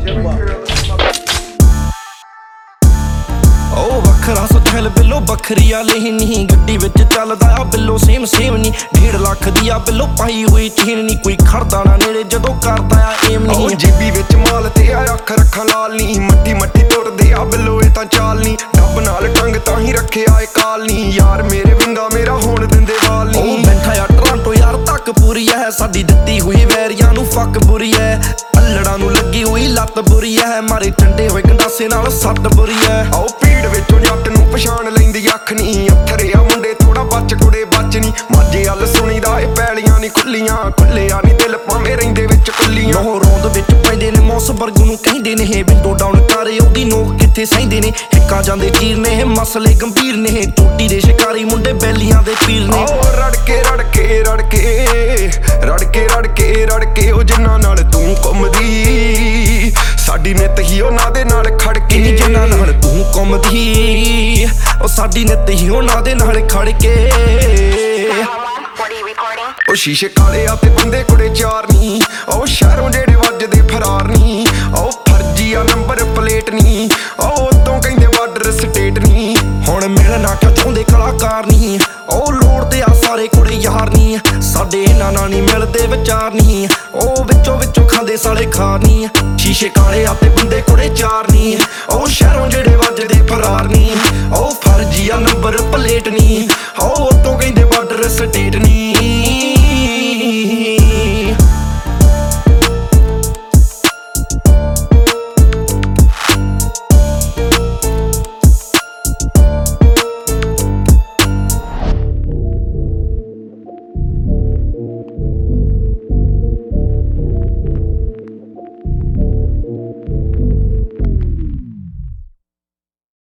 ओ वखरा subtle below Bakhri वाले नहीं गड्डी विच चलदा आ बिलो सेम नी 1.5 लाख दी आ बिलो पाई हुई चीन नी कोई खड़दा ना नेड़े जदों करदा आ एम नी जीबी विच माल ते आ अख रखा लाल नी मट्टी मट्टी तुरदे आ बिलो ए तां चाल नी डब नाल टंग तां ही रखिया ए काल नी यार मेरे विंगा मेरा होण दिंदे वाल नी बैठा आ टोरंटो यार तक पूरी है साडी दित्ती हुई वैरियां नू फक बुरी है अल्लड़ा नू लगी हुई लत बुरी है मारे ठंडे होए गंडासे नाल सट बुरी है आओ भीड़ विचों जट नू पछाण लैंदी अख नी अथरे आ मुंडे थोड़ा बच कुड़े बच नी माजे अल सुणीदा ए पैलियां नी खुल्लियां खुल्लियां नी दिल भावें रहिंदे विच कुल्लियां नोह रौंद विच पैंदे ने मौस वर्ग नू कहिंदे ने विंडो डाउन करे ओदी नोक किथे सहिंदे ने हिक्का जांदे चीर ने मसले गंभीर ने टोटी दे शिकारी मुंडे बैलियां दे पीर ने रड़के रड़के रड़के रड़के रड़के रड़के ओ जिन्ना नाल तू घुमदी साडी नित ही उन्हां दे नाल खड़के जिन्ना नाल तू घुमदी ओ साडी नित ही उन्हां दे नाल खड़के ओ शीशे काले आ ते बंदे कुड़े चार नी ओ शहरों जेड़े वजदे फरार नी ओ फर्जी आ नंबर प्लेट नी ओ उतों कहिंदे बार्डर स्टेट नी हुण मिलना क्या चाहुंदे कलाकार नी ओ लोड़दे आ सारे कुड़े यार नी साडे इन्हां नाल नी मिलदे विचार नी ओ विचों विचों खांदे साले खार नी शीशे काले आ ते बंदे कुड़े चार नी ओ शहरों जेड़े वजदे फरार नी ओ फर्जी आ नंबर प्लेट नी